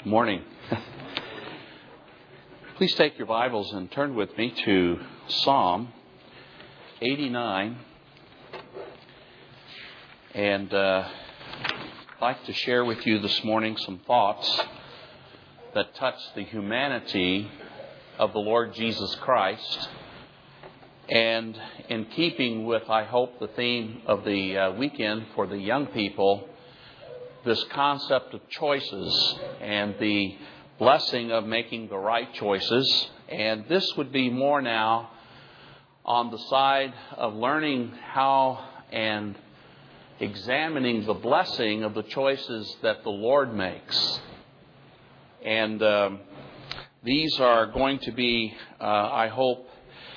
Morning. Please take your Bibles and turn with me to Psalm 89. And I'd like to share with you this morning some thoughts that touch the humanity of the Lord Jesus Christ. And in keeping with, I hope, the theme of the weekend for the young people, this concept of choices and the blessing of making the right choices. And this would be more now on the side of learning how and examining the blessing of the choices that the Lord makes. And these are going to be, I hope,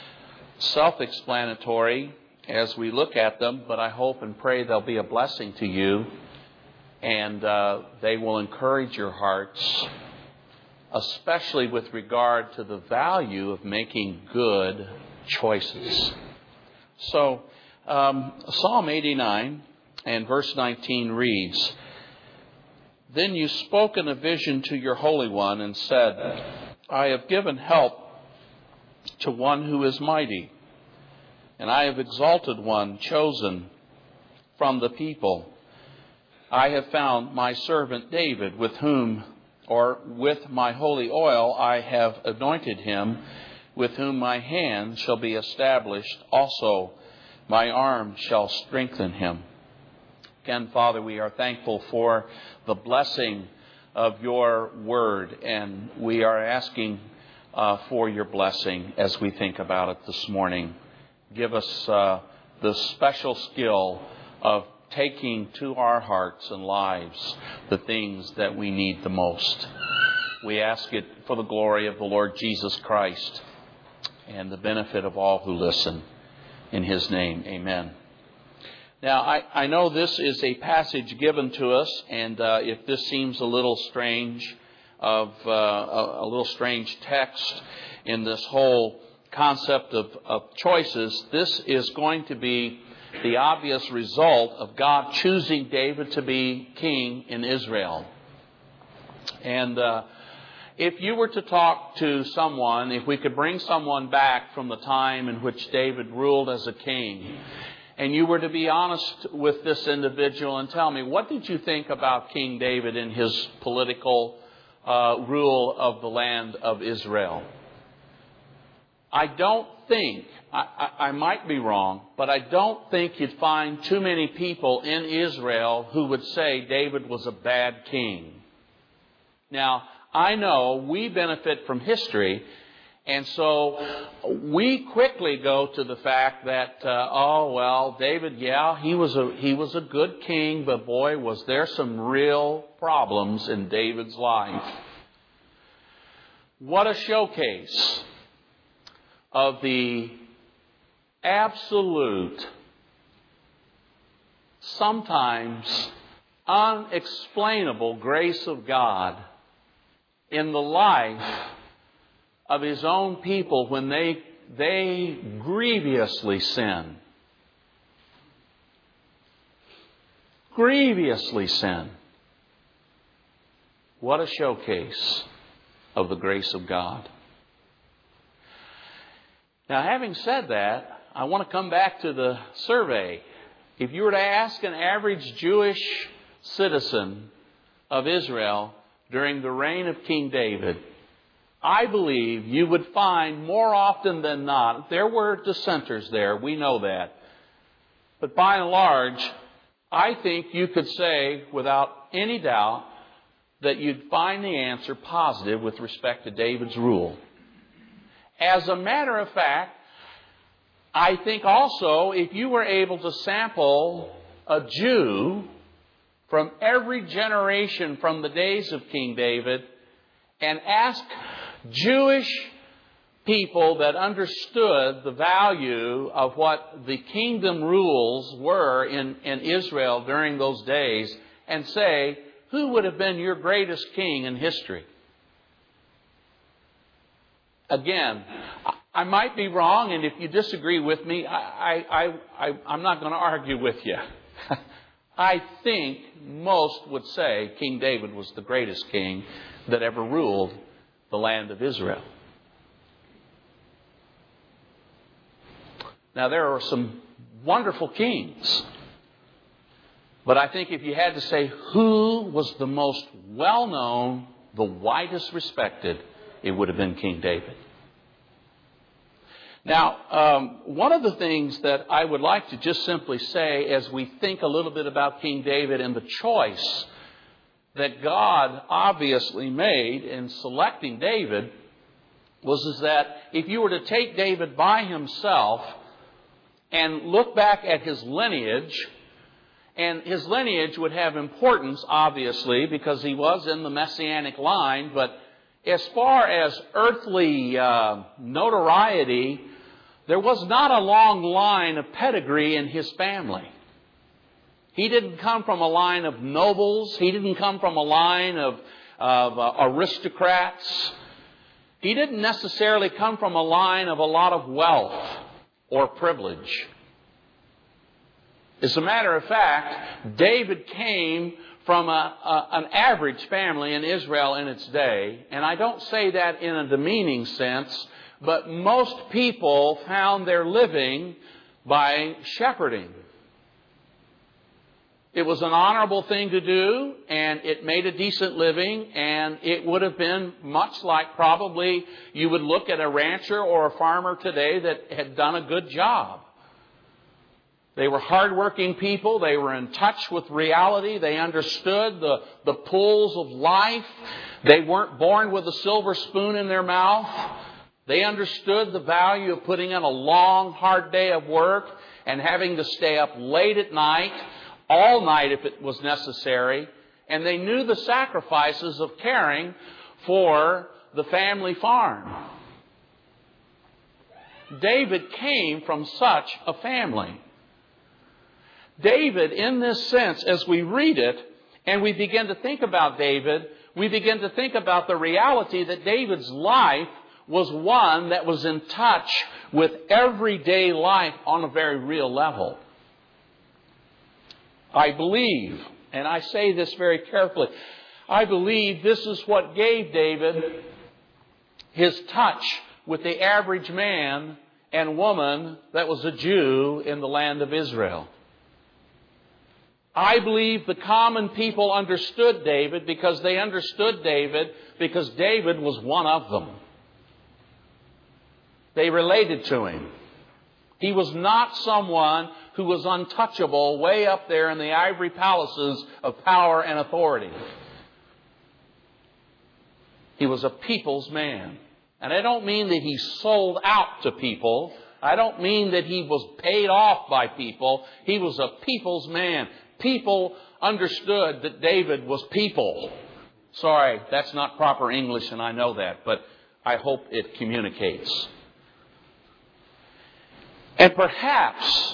self-explanatory as we look at them, but I hope and pray they'll be a blessing to you. And they will encourage your hearts, especially with regard to the value of making good choices. So, Psalm 89 and verse 19 reads, "Then you spoke in a vision to your Holy One and said, I have given help to one who is mighty, and I have exalted one chosen from the people. I have found my servant David, with my holy oil I have anointed him, with whom my hand shall be established. Also, my arm shall strengthen him." Again, Father, we are thankful for the blessing of your word, and we are asking for your blessing as we think about it this morning. Give us the special skill of taking to our hearts and lives the things that we need the most. We ask it for the glory of the Lord Jesus Christ and the benefit of all who listen. In His name, amen. Now, I know this is a passage given to us, and if this seems a little strange, a little strange text in this whole concept of choices, this is going to be the obvious result of God choosing David to be king in Israel. And if you were to talk to someone, if we could bring someone back from the time in which David ruled as a king, and you were to be honest with this individual and tell me, what did you think about King David in his political rule of the land of Israel? I don't think, I might be wrong, but I don't think you'd find too many people in Israel who would say David was a bad king. Now, I know we benefit from history, and so we quickly go to the fact that, David, he was a good king, but boy, was there some real problems in David's life. What a showcase of the absolute, sometimes unexplainable grace of God in the life of His own people when they grievously sin. Grievously sin. What a showcase of the grace of God. Now, having said that, I want to come back to the survey. If you were to ask an average Jewish citizen of Israel during the reign of King David, I believe you would find more often than not, there were dissenters there, we know that. But by and large, I think you could say without any doubt that you'd find the answer positive with respect to David's rule. As a matter of fact, I think also if you were able to sample a Jew from every generation from the days of King David and ask Jewish people that understood the value of what the kingdom rules were in Israel during those days and say, who would have been your greatest king in history? Again, I might be wrong, and if you disagree with me, I'm not going to argue with you. I think most would say King David was the greatest king that ever ruled the land of Israel. Now, there are some wonderful kings. But I think if you had to say who was the most well-known, the widest respected, it would have been King David. Now, one of the things that I would like to just simply say as we think a little bit about King David and the choice that God obviously made in selecting David is that if you were to take David by himself and look back at his lineage, and his lineage would have importance, obviously, because he was in the Messianic line, but as far as earthly notoriety, there was not a long line of pedigree in his family. He didn't come from a line of nobles. He didn't come from a line of aristocrats. He didn't necessarily come from a line of a lot of wealth or privilege. As a matter of fact, David came from an average family in Israel in its day. And I don't say that in a demeaning sense, but most people found their living by shepherding. It was an honorable thing to do, and it made a decent living, and it would have been much like probably you would look at a rancher or a farmer today that had done a good job. They were hardworking people. They were in touch with reality. They understood the pulls of life. They weren't born with a silver spoon in their mouth. They understood the value of putting in a long, hard day of work and having to stay up late at night, all night if it was necessary. And they knew the sacrifices of caring for the family farm. David came from such a family. David, in this sense, as we read it and we begin to think about David, we begin to think about the reality that David's life was one that was in touch with everyday life on a very real level. I believe, and I say this very carefully, I believe this is what gave David his touch with the average man and woman that was a Jew in the land of Israel. I believe the common people understood David because they understood David because David was one of them. They related to him. He was not someone who was untouchable way up there in the ivory palaces of power and authority. He was a people's man. And I don't mean that he sold out to people. I don't mean that he was paid off by people. He was a people's man. People understood that David was people. Sorry, that's not proper English, and I know that, but I hope it communicates. And perhaps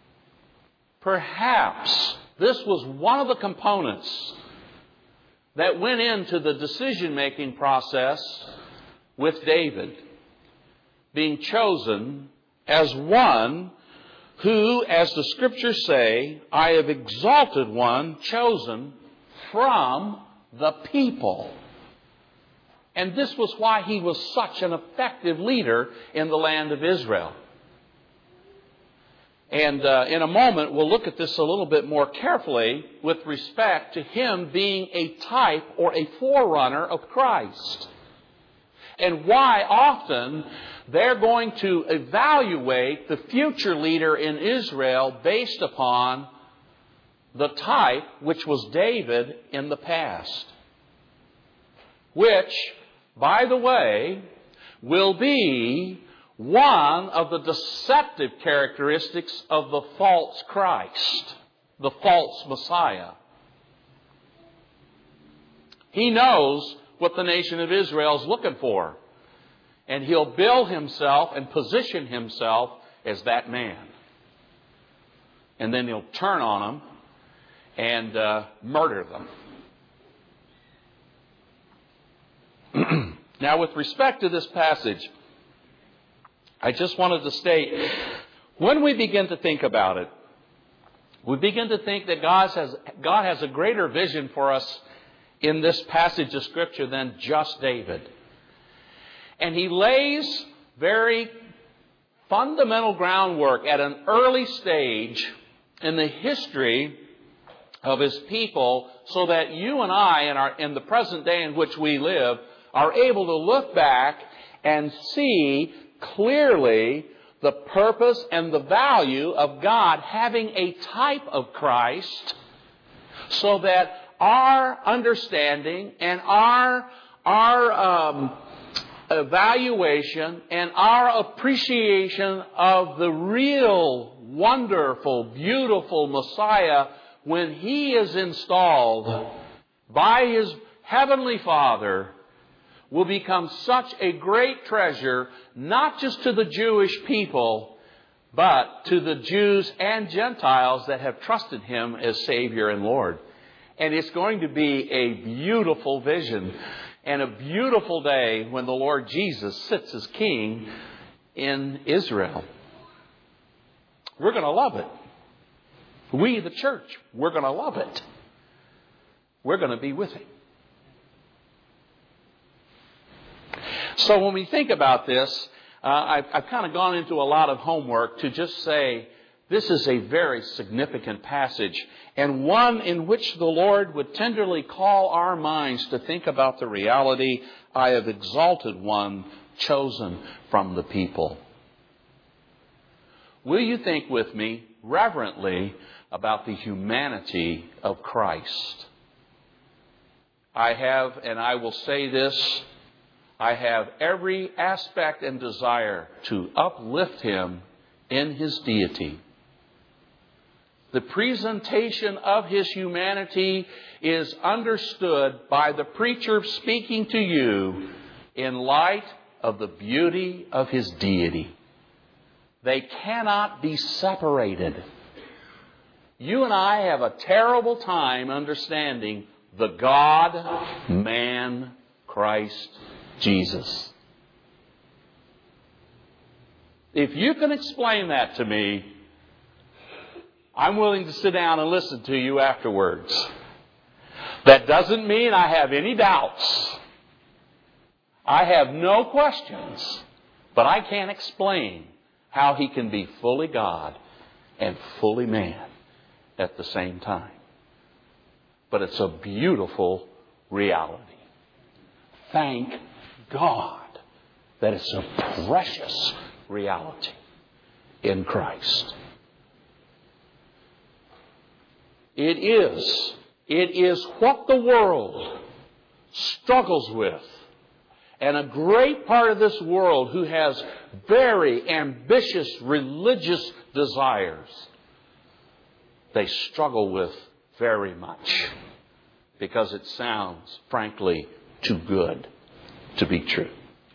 this was one of the components that went into the decision-making process with David being chosen as one who, as the Scriptures say, I have exalted one chosen from the people. And this was why he was such an effective leader in the land of Israel. And in a moment, we'll look at this a little bit more carefully with respect to him being a type or a forerunner of Christ. And why often they're going to evaluate the future leader in Israel based upon the type which was David in the past. Which, by the way, will be one of the deceptive characteristics of the false Christ, the false Messiah. He knows what the nation of Israel is looking for. And he'll bill himself and position himself as that man. And then he'll turn on them and murder them. Now, with respect to this passage, I just wanted to state, when we begin to think about it, we begin to think that God has a greater vision for us in this passage of Scripture than just David. And he lays very fundamental groundwork at an early stage in the history of His people so that you and I, in the present day in which we live, are able to look back and see clearly the purpose and the value of God having a type of Christ so that our understanding and our evaluation and our appreciation of the real, wonderful, beautiful Messiah, when He is installed by His Heavenly Father, will become such a great treasure, not just to the Jewish people, but to the Jews and Gentiles that have trusted Him as Savior and Lord. And it's going to be a beautiful vision and a beautiful day when the Lord Jesus sits as King in Israel. We're going to love it. We, the church, we're going to love it. We're going to be with Him. So when we think about this, I've kind of gone into a lot of homework to just say this is a very significant passage and one in which the Lord would tenderly call our minds to think about the reality, I have exalted one chosen from the people. Will you think with me reverently about the humanity of Christ? I have, and I will say this, I have every aspect and desire to uplift Him in His deity. The presentation of His humanity is understood by the preacher speaking to you in light of the beauty of His deity. They cannot be separated. You and I have a terrible time understanding the God, man, Christ Jesus. If you can explain that to me, I'm willing to sit down and listen to you afterwards. That doesn't mean I have any doubts. I have no questions. But I can't explain how He can be fully God and fully man at the same time. But it's a beautiful reality. Thank God that it's a precious reality in Christ. It is what the world struggles with. And a great part of this world who has very ambitious religious desires, they struggle with very much because it sounds, frankly, too good to be true.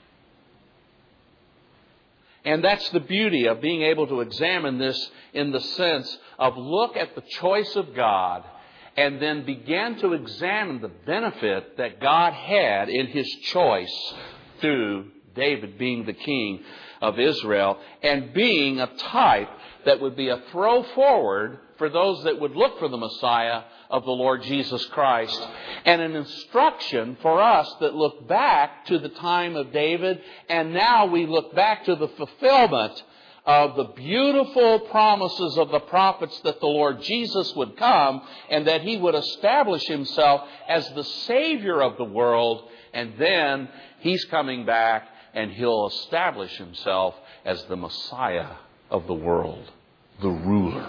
And that's the beauty of being able to examine this in the sense of look at the choice of God and then begin to examine the benefit that God had in His choice through David being the king of Israel and being a type that would be a throw forward for those that would look for the Messiah of the Lord Jesus Christ, and an instruction for us that look back to the time of David, and now we look back to the fulfillment of the beautiful promises of the prophets that the Lord Jesus would come and that He would establish Himself as the Savior of the world, and then He's coming back and He'll establish Himself as the Messiah of the world, the ruler.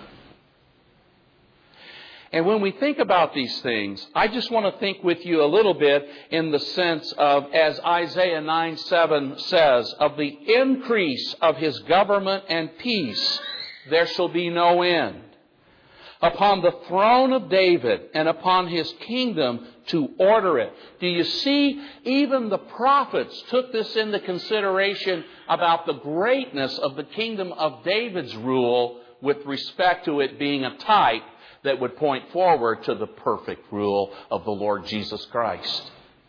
And when we think about these things, I just want to think with you a little bit in the sense of, as Isaiah 9:7 says, of the increase of His government and peace, there shall be no end. Upon the throne of David and upon His kingdom to order it. Do you see? Even the prophets took this into consideration about the greatness of the kingdom of David's rule with respect to it being a type that would point forward to the perfect rule of the Lord Jesus Christ.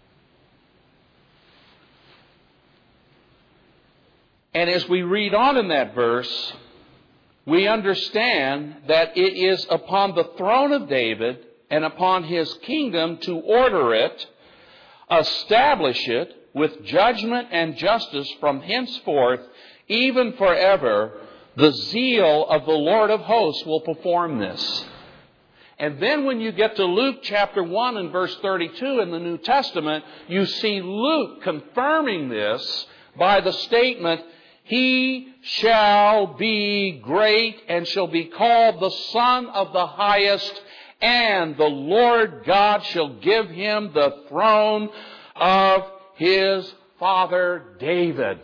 And as we read on in that verse, we understand that it is upon the throne of David and upon His kingdom to order it, establish it with judgment and justice from henceforth, even forever. The zeal of the Lord of hosts will perform this. And then when you get to Luke chapter 1 and verse 32 in the New Testament, you see Luke confirming this by the statement, He shall be great and shall be called the Son of the Highest, and the Lord God shall give Him the throne of His father David.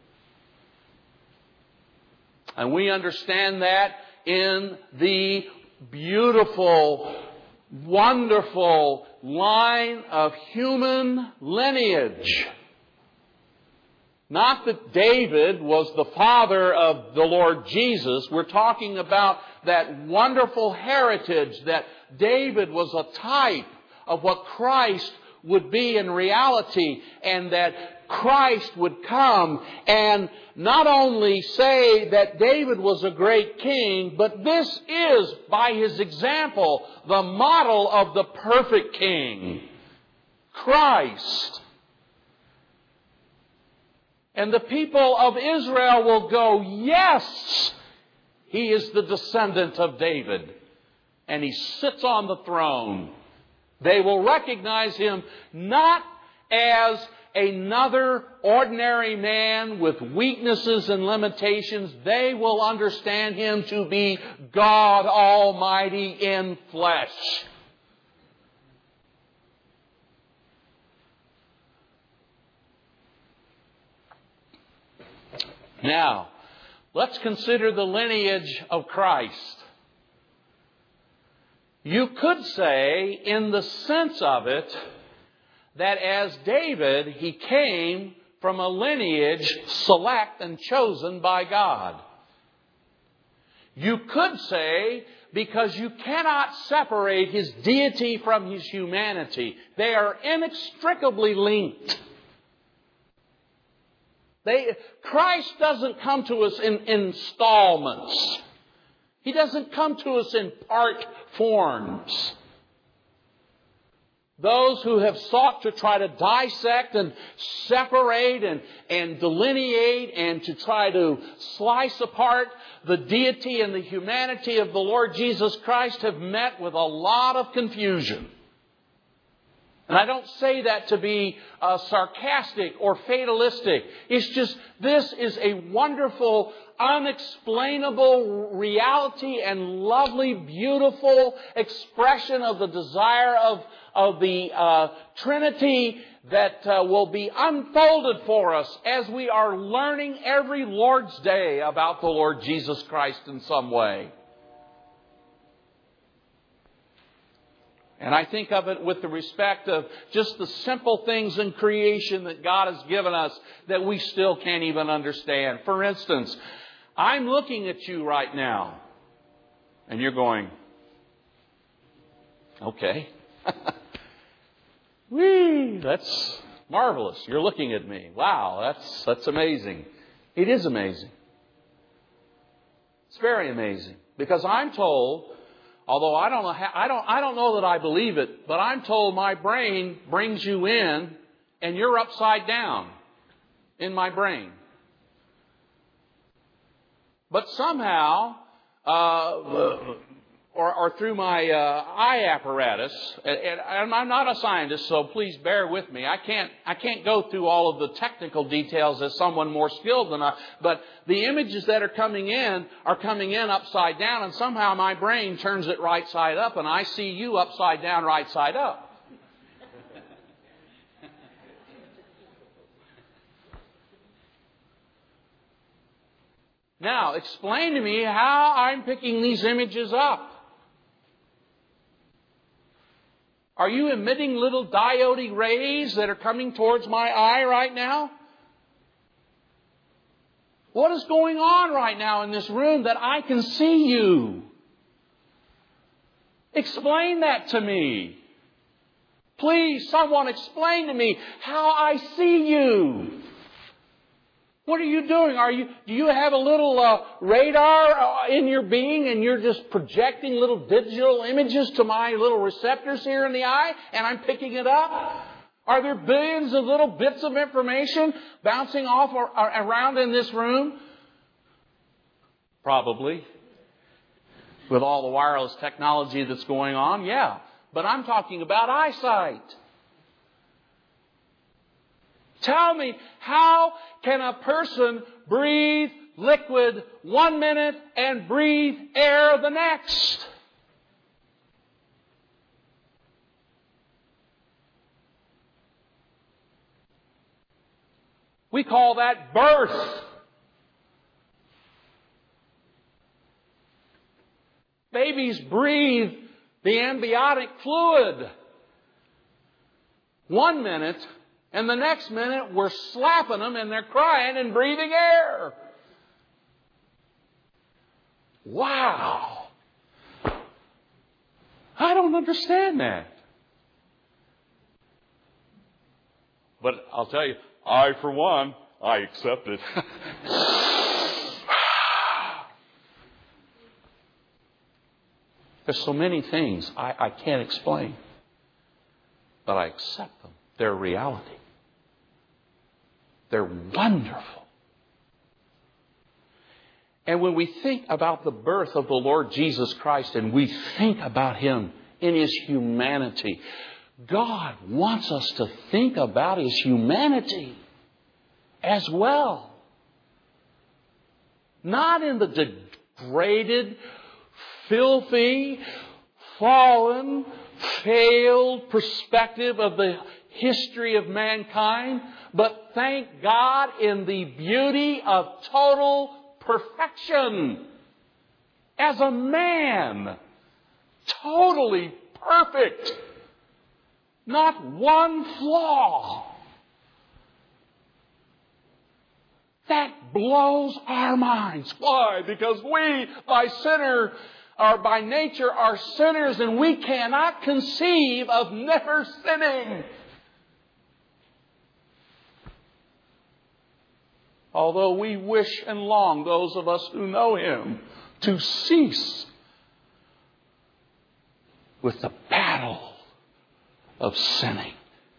And we understand that in the beautiful, wonderful line of human lineage. Not that David was the father of the Lord Jesus. We're talking about that wonderful heritage that David was a type of what Christ would be in reality, and that Christ would come and not only say that David was a great king, but this is, by his example, the model of the perfect king, Christ. And the people of Israel will go, yes, He is the descendant of David, and He sits on the throne. They will recognize Him not as another ordinary man with weaknesses and limitations. They will understand Him to be God Almighty in flesh. Now, let's consider the lineage of Christ. You could say, in the sense of it, that as David, he came from a lineage select and chosen by God. You could say, because you cannot separate His deity from His humanity. They are inextricably linked. Christ doesn't come to us in installments. He doesn't come to us in part forms. Those who have sought to try to dissect and separate and delineate and to try to slice apart the deity and the humanity of the Lord Jesus Christ have met with a lot of confusion. And I don't say that to be sarcastic or fatalistic. It's just, this is a wonderful, unexplainable reality and lovely, beautiful expression of the desire of the Trinity that will be unfolded for us as we are learning every Lord's Day about the Lord Jesus Christ in some way. And I think of it with the respect of just the simple things in creation that God has given us that we still can't even understand. For instance, I'm looking at you right now, and you're going, okay. Whee, that's marvelous. You're looking at me. Wow, that's amazing. It is amazing. It's very amazing. Because I'm told, although I don't know that I believe it, but I'm told my brain brings you in and you're upside down in my brain. But somehow, or through my eye apparatus, and I'm not a scientist, so please bear with me. I can't go through all of the technical details as someone more skilled than I. But the images that are coming in upside down, and somehow my brain turns it right side up, and I see you upside down, right side up. Now, explain to me how I'm picking these images up. Are you emitting little diode rays that are coming towards my eye right now? What is going on right now in this room that I can see you? Explain that to me. Please, someone explain to me how I see you. What are you doing? Do you have a little radar in your being and you're just projecting little digital images to my little receptors here in the eye and I'm picking it up? Are there billions of little bits of information bouncing off or around in this room? Probably. With all the wireless technology that's going on, yeah. But I'm talking about eyesight. Tell me, how can a person breathe liquid 1 minute and breathe air the next? We call that birth. Babies breathe the amniotic fluid 1 minute, and the next minute we're slapping them and they're crying and breathing air. Wow. I don't understand that. But I'll tell you, I, for one, I accept it. There's so many things I can't explain. But I accept them. They're reality. They're wonderful. And when we think about the birth of the Lord Jesus Christ and we think about Him in His humanity, God wants us to think about His humanity as well. Not in the degraded, filthy, fallen, failed perspective of the history of mankind, but thank God in the beauty of total perfection. As a man, totally perfect. Not one flaw. That blows our minds. Why? Because we, by nature, are sinners, and we cannot conceive of never sinning. Although we wish and long, those of us who know Him, to cease with the battle of sinning.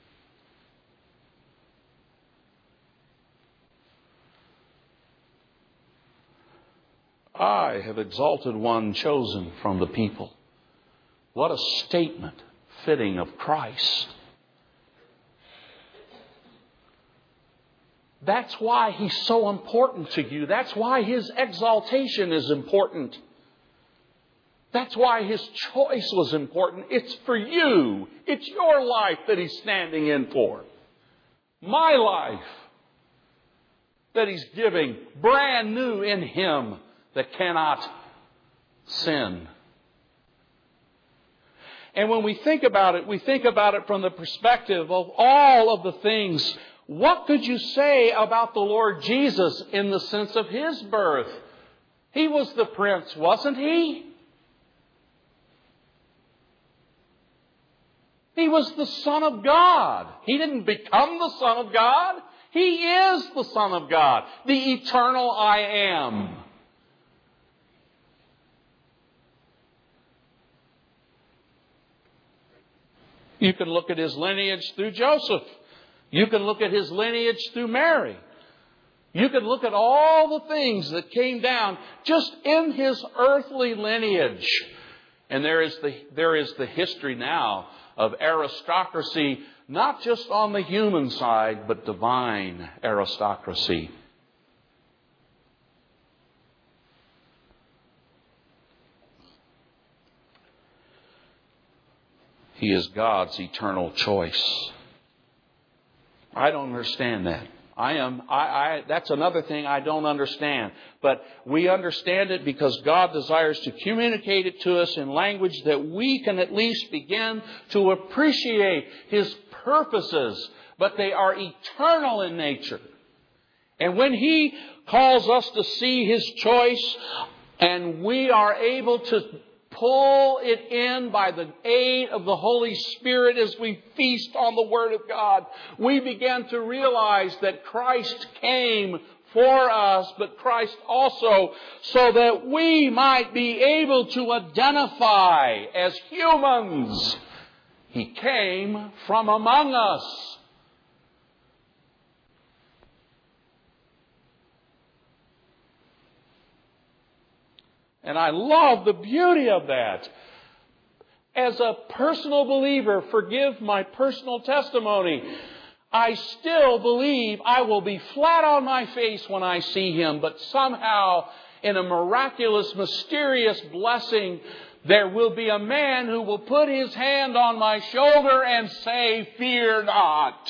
I have exalted one chosen from the people. What a statement fitting of Christ. That's why He's so important to you. That's why His exaltation is important. That's why His choice was important. It's for you. It's your life that He's standing in for. My life that He's giving brand new in Him that cannot sin. And when we think about it, we think about it from the perspective of all of the things. What could you say about the Lord Jesus in the sense of His birth? He was the Prince, wasn't He? He was the Son of God. He didn't become the Son of God. He is the Son of God, the eternal I Am. You can look at His lineage through Joseph. You can look at His lineage through Mary. You can look at all the things that came down just in His earthly lineage. And there is the history now of aristocracy, not just on the human side, but divine aristocracy. He is God's eternal choice. I don't understand that. That's another thing I don't understand. But we understand it because God desires to communicate it to us in language that we can at least begin to appreciate His purposes. But they are eternal in nature. And when He calls us to see His choice, and we are able to pull it in by the aid of the Holy Spirit as we feast on the Word of God, we begin to realize that Christ came for us, but Christ also, so that we might be able to identify as humans. He came from among us. And I love the beauty of that. As a personal believer, forgive my personal testimony, I still believe I will be flat on my face when I see Him, but somehow, in a miraculous, mysterious blessing, there will be a man who will put his hand on my shoulder and say, "Fear not."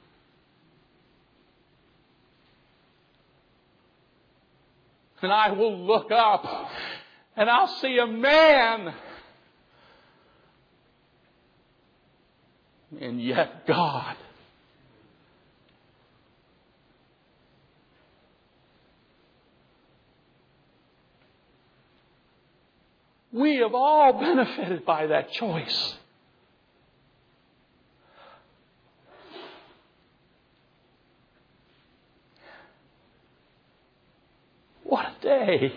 And I will look up and I'll see a man, and yet God. We have all benefited by that choice. What a day.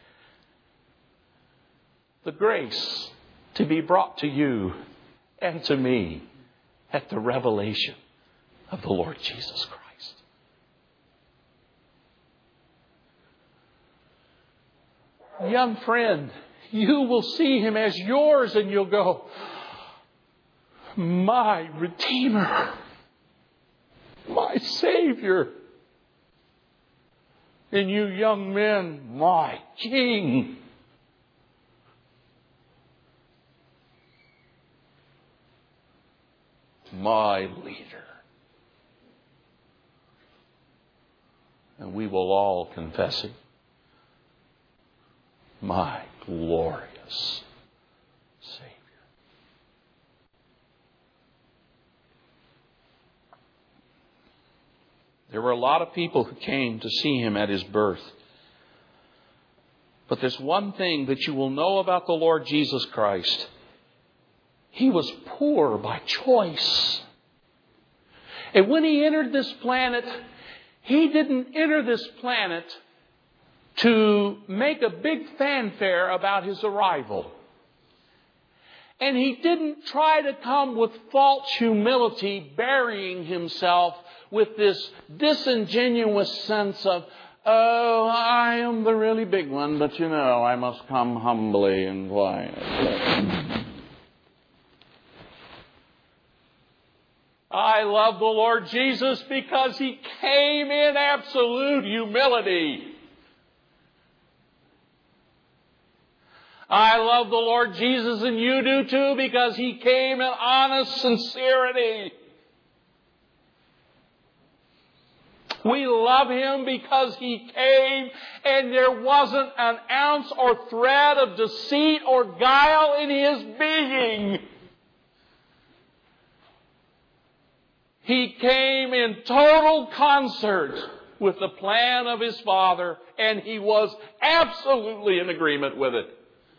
The grace to be brought to you and to me at the revelation of the Lord Jesus Christ. Young friend, you will see Him as yours and you'll go, "My Redeemer, my Savior." And you young men, "My King." My leader. And we will all confess it. My glorious Savior. There were a lot of people who came to see Him at His birth. But there's one thing that you will know about the Lord Jesus Christ. He was poor by choice. And when He entered this planet, He didn't enter this planet to make a big fanfare about His arrival. And He didn't try to come with false humility, burying Himself with this disingenuous sense of, "Oh, I am the really big one, but you know, I must come humbly and quiet." I love the Lord Jesus because He came in absolute humility. I love the Lord Jesus, and you do too, because He came in honest sincerity. We love Him because He came and there wasn't an ounce or thread of deceit or guile in His being. He came in total concert with the plan of His Father, and He was absolutely in agreement with it.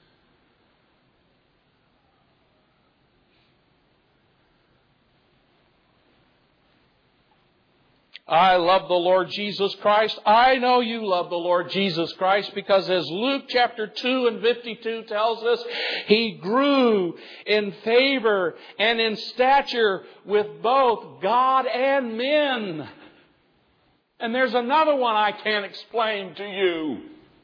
I love the Lord Jesus Christ. I know you love the Lord Jesus Christ because as Luke chapter 2 and 52 tells us, He grew in favor and in stature with both God and men. And there's another one I can't explain to you.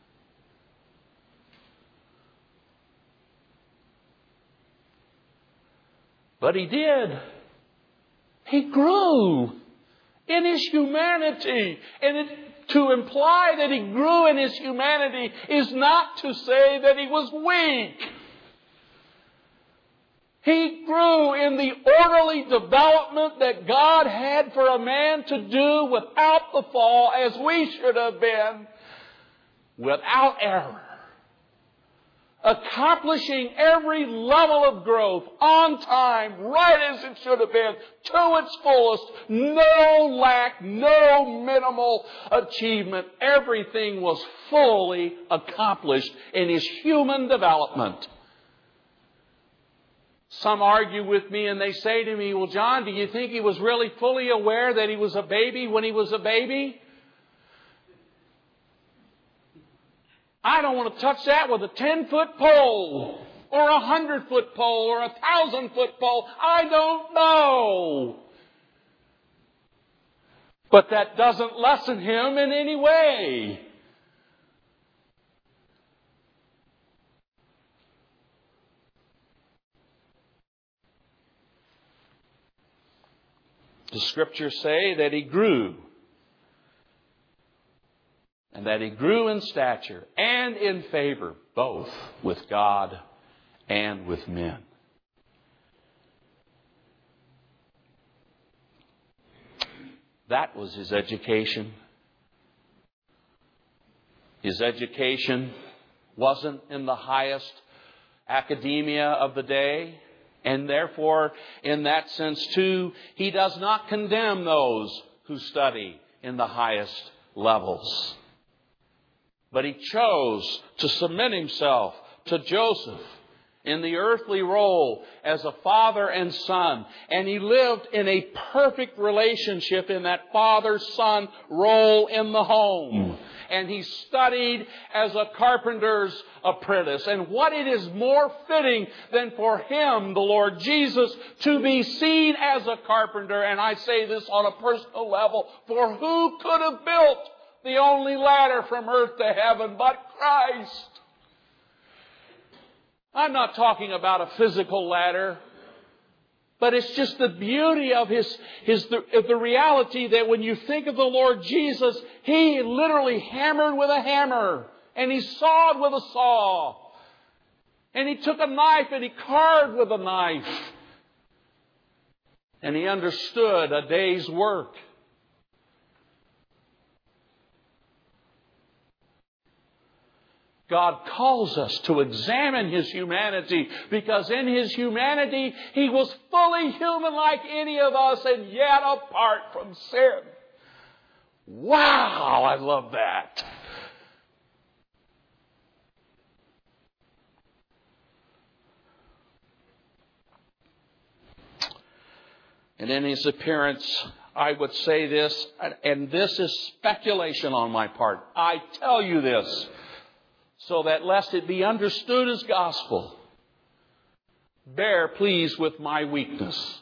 But He did. He grew in His humanity. And to imply that He grew in His humanity is not to say that He was weak. He grew in the orderly development that God had for a man to do without the fall, as we should have been, without error. Accomplishing every level of growth on time, right as it should have been, to its fullest. No lack, no minimal achievement. Everything was fully accomplished in His human development. Some argue with me and they say to me, "Well, John, do you think He was really fully aware that He was a baby when He was a baby?" I don't want to touch that with a 10-foot pole or a 100-foot pole or a 1,000-foot pole. I don't know. But that doesn't lessen him in any way. The Scriptures say that he grew. And that he grew in stature and in favor, both with God and with men. That was his education. His education wasn't in the highest academia of the day. And therefore, in that sense too, he does not condemn those who study in the highest levels. But he chose to submit himself to Joseph in the earthly role as a father and son. And he lived in a perfect relationship in that father-son role in the home. And he studied as a carpenter's apprentice. And what it is more fitting than for him, the Lord Jesus, to be seen as a carpenter. And I say this on a personal level, for who could have built the only ladder from earth to heaven but Christ? I'm not talking about a physical ladder, but it's just the beauty of the reality that when you think of the Lord Jesus, He literally hammered with a hammer, and He sawed with a saw, and He took a knife and He carved with a knife, and He understood a day's work. God calls us to examine His humanity, because in His humanity, He was fully human like any of us, and yet apart from sin. Wow, I love that. And in His appearance, I would say this, and this is speculation on my part. I tell you this, so that lest it be understood as gospel, bear please with my weakness.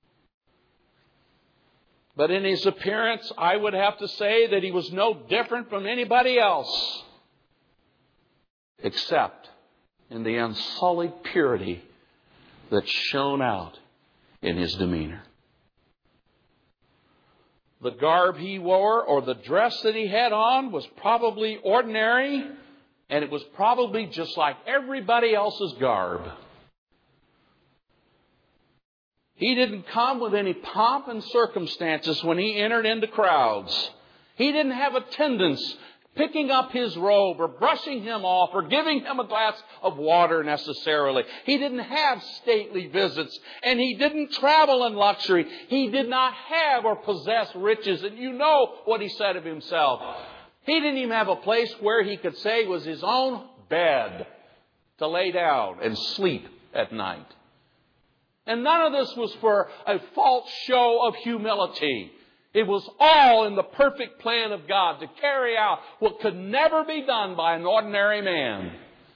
But in His appearance, I would have to say that He was no different from anybody else, except in the unsullied purity that shone out in His demeanor. The garb He wore, or the dress that He had on, was probably ordinary, and it was probably just like everybody else's garb. He didn't come with any pomp and circumstances when He entered into crowds. He didn't have attendants picking up His robe or brushing Him off or giving Him a glass of water necessarily. He didn't have stately visits, and He didn't travel in luxury. He did not have or possess riches. And you know what He said of Himself. He didn't even have a place where He could say was His own bed to lay down and sleep at night. And none of this was for a false show of humility. It was all in the perfect plan of God to carry out what could never be done by an ordinary man.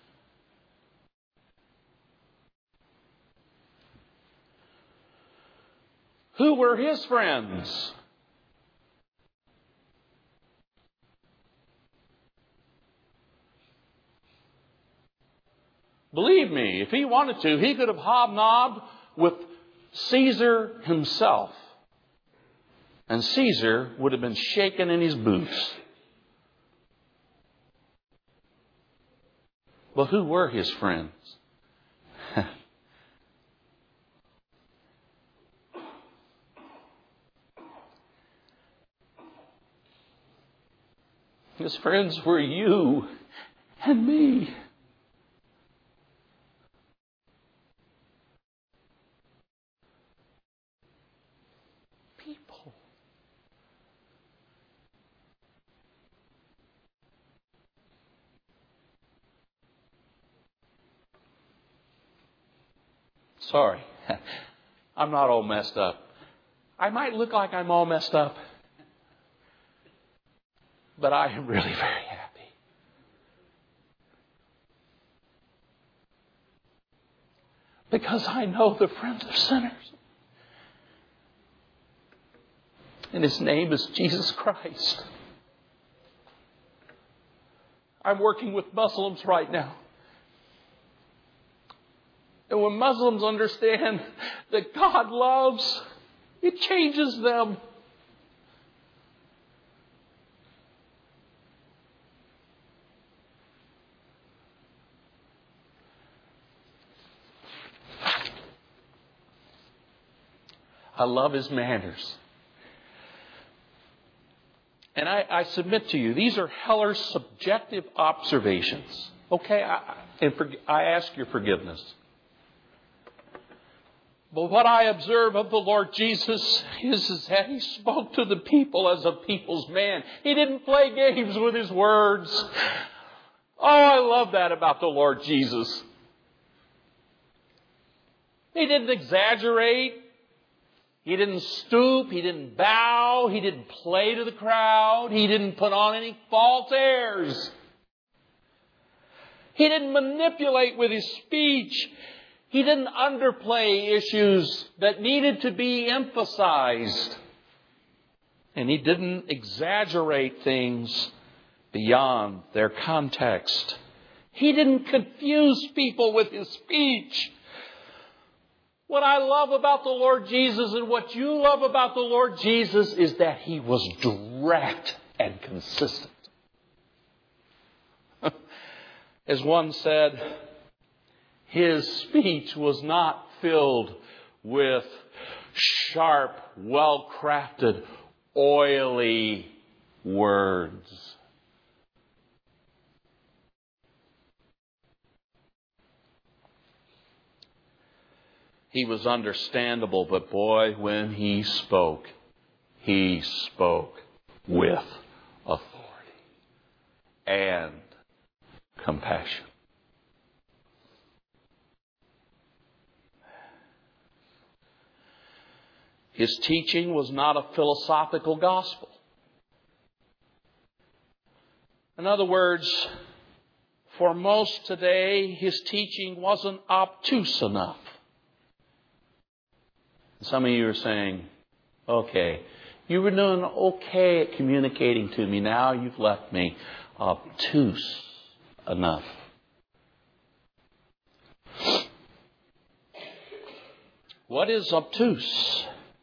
Who were His friends? Believe me, if He wanted to, He could have hobnobbed with Caesar himself. And Caesar would have been shaken in his boots. But who were His friends? His friends were you and me. Sorry, I'm not all messed up. I might look like I'm all messed up, but I am really very happy. Because I know the friends of sinners. And His name is Jesus Christ. I'm working with Muslims right now. And when Muslims understand that God loves, it changes them. I love His manners. And I submit to you, these are Heller's subjective observations. Okay, I ask your forgiveness. But what I observe of the Lord Jesus is that He spoke to the people as a people's man. He didn't play games with His words. Oh, I love that about the Lord Jesus. He didn't exaggerate. He didn't stoop. He didn't bow. He didn't play to the crowd. He didn't put on any false airs. He didn't manipulate with His speech. He didn't underplay issues that needed to be emphasized. And He didn't exaggerate things beyond their context. He didn't confuse people with His speech. What I love about the Lord Jesus and what you love about the Lord Jesus is that He was direct and consistent. As one said, His speech was not filled with sharp, well-crafted, oily words. He was understandable, but boy, when He spoke with authority and compassion. His teaching was not a philosophical gospel. In other words, for most today, His teaching wasn't obtuse enough. Some of you are saying, okay, you were doing okay at communicating to me. Now you've left me obtuse enough. What is obtuse?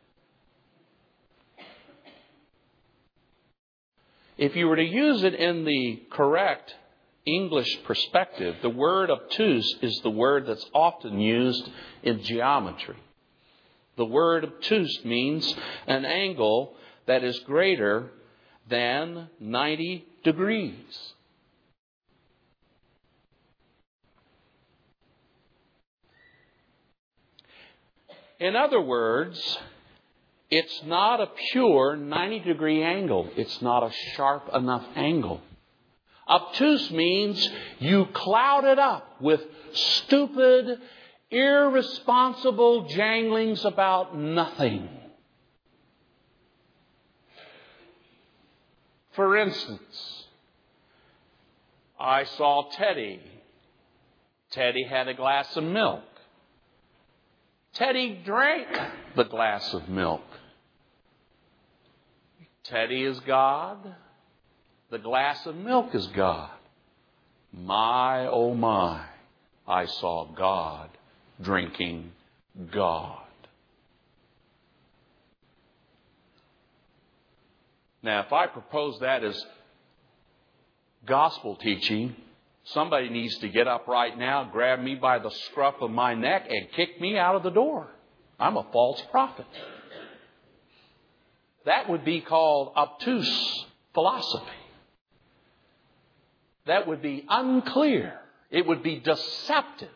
If you were to use it in the correct English perspective, the word obtuse is the word that's often used in geometry. The word obtuse means an angle that is greater than 90 degrees. In other words, it's not a pure 90-degree angle. It's not a sharp enough angle. Obtuse means you cloud it up with stupid, irresponsible janglings about nothing. For instance, I saw Teddy. Teddy had a glass of milk. Teddy drank the glass of milk. Teddy is God. The glass of milk is God. My, oh my, I saw God drinking God. Now, if I propose that as gospel teaching, somebody needs to get up right now, grab me by the scruff of my neck, and kick me out of the door. I'm a false prophet. That would be called obtuse philosophy. That would be unclear. It would be deceptive.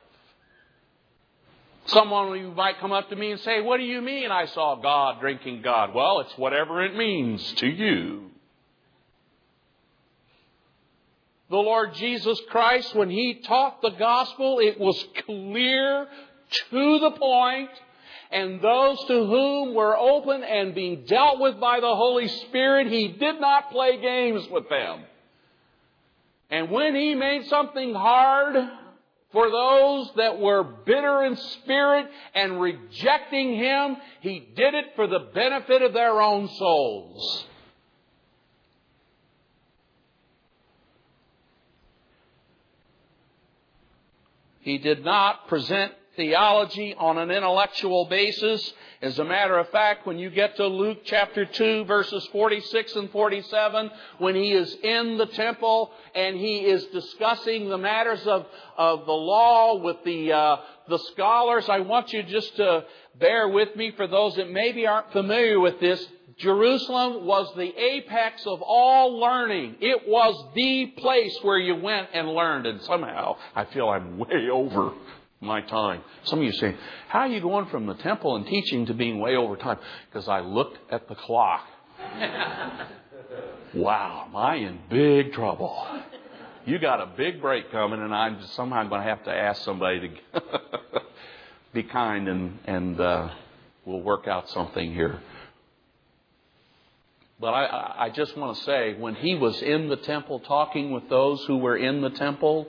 Someone might come up to me and say, "What do you mean I saw God drinking God?" Well, it's whatever it means to you. The Lord Jesus Christ, when He taught the gospel, it was clear, to the point, and those to whom were open and being dealt with by the Holy Spirit, He did not play games with them. And when He made something hard For those that were bitter in spirit and rejecting Him, He did it for the benefit of their own souls. He did not present theology on an intellectual basis. As a matter of fact, when you get to Luke chapter 2, verses 46 and 47, when He is in the temple and He is discussing the matters of the law with the scholars, I want you just to bear with me for those that maybe aren't familiar with this. Jerusalem was the apex of all learning. It was the place where you went and learned. And somehow I feel I'm way over my time. Some of you say, how are you going from the temple and teaching to being way over time? Because I looked at the clock. Wow, am I in big trouble? You got a big break coming, and I'm somehow going to have to ask somebody to be kind, and we'll work out something here. But I just want to say, when He was in the temple talking with those who were in the temple,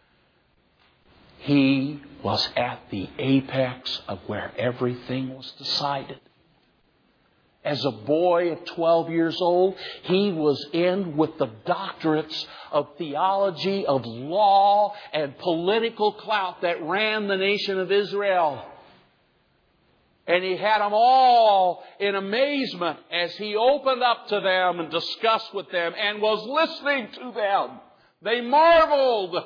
He was at the apex of where everything was decided. As a boy of 12 years old, He was in with the doctorates of theology, of law, and political clout that ran the nation of Israel. And He had them all in amazement as He opened up to them and discussed with them and was listening to them. They marveled.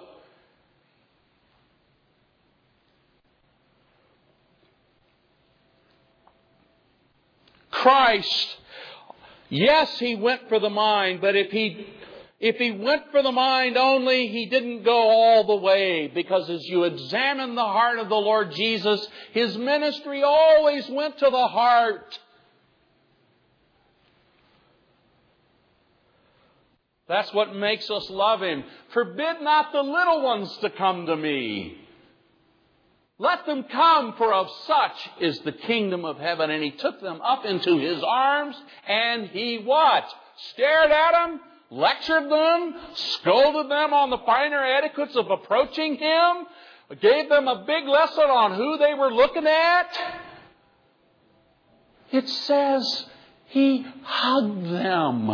Christ, yes, He went for the mind, but if He went for the mind only, He didn't go all the way. Because as you examine the heart of the Lord Jesus, His ministry always went to the heart. That's what makes us love Him. Forbid not the little ones to come to me. Let them come, for of such is the kingdom of heaven. And He took them up into His arms, and He what? Stared at them, lectured them, scolded them on the finer etiquettes of approaching Him, gave them a big lesson on who they were looking at. It says He hugged them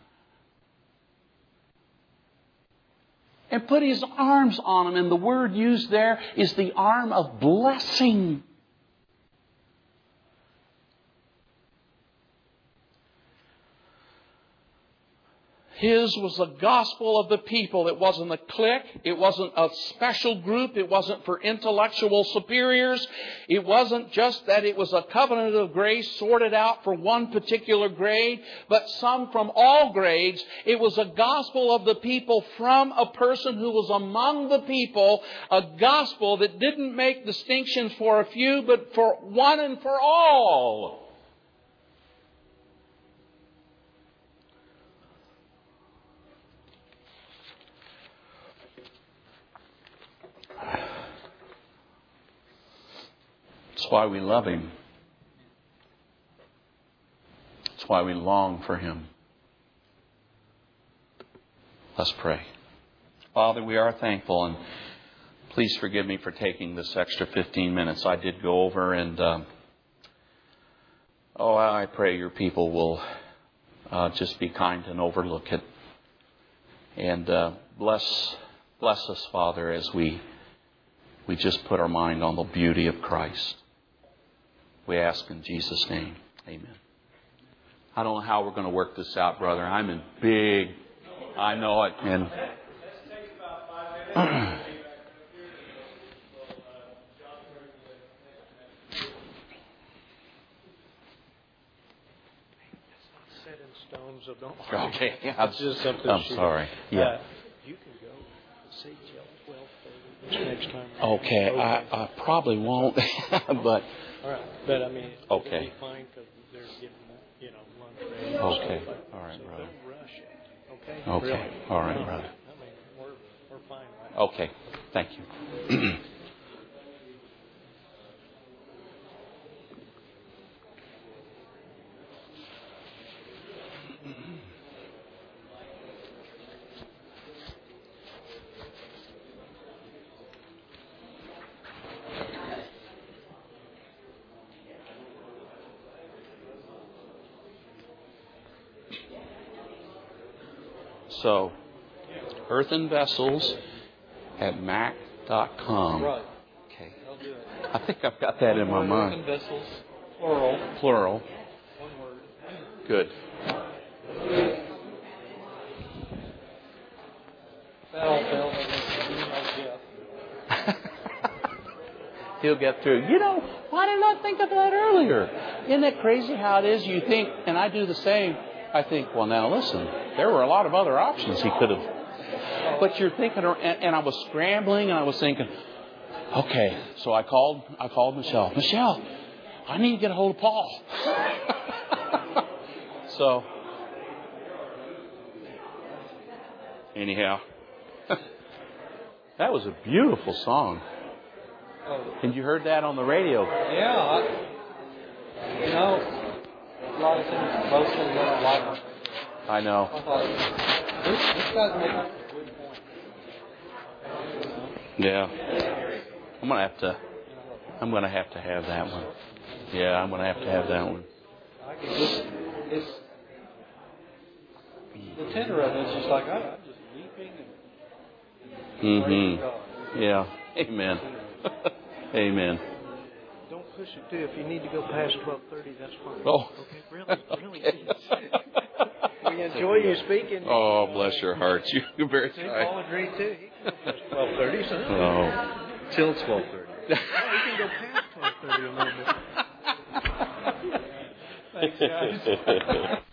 and put His arms on them. And the word used there is the arm of blessing. His was the gospel of the people. It wasn't a clique. It wasn't a special group. It wasn't for intellectual superiors. It wasn't just that it was a covenant of grace sorted out for one particular grade, but some from all grades. It was a gospel of the people from a person who was among the people, a gospel that didn't make distinctions for a few, but for one and for all. That's why we love Him. That's why we long for Him. Let's pray. Father, we are thankful, and please forgive me for taking this extra 15 minutes. I did go over, and I pray your people will just be kind and overlook it. And bless us, Father, as we just put our mind on the beauty of Christ. We ask in Jesus' name. Amen. I don't know how we're going to work this out, brother. I'm in big... I know it. And let's take about 5 minutes. It's not set in stone, so don't worry. okay. It's just something. I'm sorry. Yeah. You can go. Say till 12:30 next time. Okay. I probably won't, but... All right, but I mean, okay. It'll be fine because they're getting, lunch ready. Okay. Stuff like All right, so brother. Don't rush it. Okay. Okay. Really. All right, brother. I mean, we're fine. Right? Okay. Thank you. So, earthenvessels@mac.com. Right. Okay. I'll do it. I think I've got that in my mind. Earthen vessels, plural. Plural. One word. Good. That'll fail. Jeff. He'll get through. Why did I not think of that earlier? Isn't that crazy how it is? You think, and I do the same. I think, well, now listen, there were a lot of other options he could have. But you're thinking, and I was scrambling, and I was thinking, okay. So I called Michelle. Michelle, I need to get a hold of Paul. So, anyhow, that was a beautiful song. And you heard that on the radio. Yeah. A lot of things, most things I don't like. I know. I thought, this guy's making a good point. Yeah. I'm gonna have to have that one. Yeah, I'm gonna have to have that one. I can just, it's the tenor of it's just like I'm just weeping and praising God. Yeah. Amen. Amen. Don't push it too. If you need to go past 12:30, that's fine. Oh. Okay, really. We enjoy you speaking. Oh, bless your heart. You're very Paul kind. agreed too. He can go past 12:30, so Oh. till 12:30. We can go past 12:30 a little bit. Thanks, guys.